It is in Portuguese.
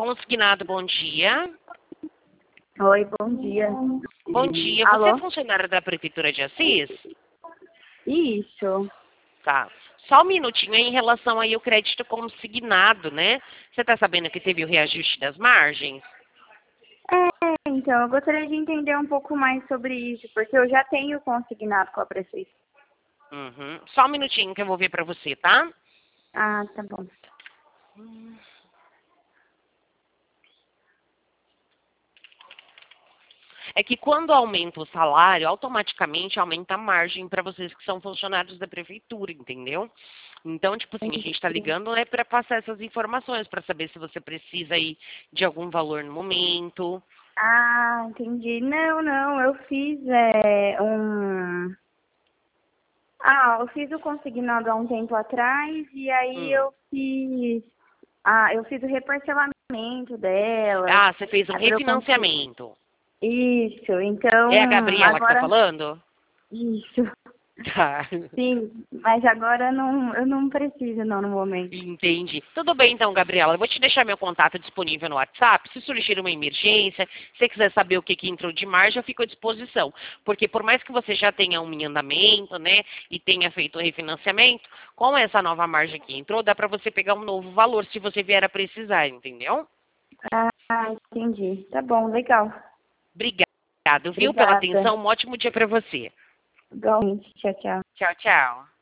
Consignado, bom dia. Oi, bom dia. Bom dia. Alô? Você é funcionária da Prefeitura de Assis? Isso. Tá. Só um minutinho em relação aí ao crédito consignado, né? Você está sabendo que teve o reajuste das margens? Então, eu gostaria de entender um pouco mais sobre isso, porque eu já tenho consignado com a prefeitura. Uhum. Só um minutinho que eu vou ver para você, tá? Ah, tá bom. É que quando aumenta o salário, automaticamente aumenta a margem para vocês que são funcionários da prefeitura, entendeu? Então, tipo assim, a gente está ligando, né, para passar essas informações, para saber se você precisa aí de algum valor no momento. Ah, entendi. Não, eu fiz eu fiz o consignado há um tempo atrás e aí Hum. eu fiz o reparcelamento delas. Ah, você fez um Aí pra eu conseguir. refinanciamento. Isso, então, É a Gabriela que tá agora, falando? isso. Tá. Sim, mas agora eu não preciso não no momento. Entendi. Tudo bem, então, Gabriela. Eu vou te deixar meu contato disponível no WhatsApp. Se surgir uma emergência, se você quiser saber o que entrou de margem, eu fico à disposição. Porque por mais que você já tenha um em andamento, né, e tenha feito o refinanciamento, com essa nova margem que entrou, dá para você pegar um novo valor se você vier a precisar, entendeu? Ah, entendi. Tá bom, legal. Obrigado, viu, pela Obrigada. atenção. Um ótimo dia para você. Igualmente. Tchau, tchau. Tchau, tchau.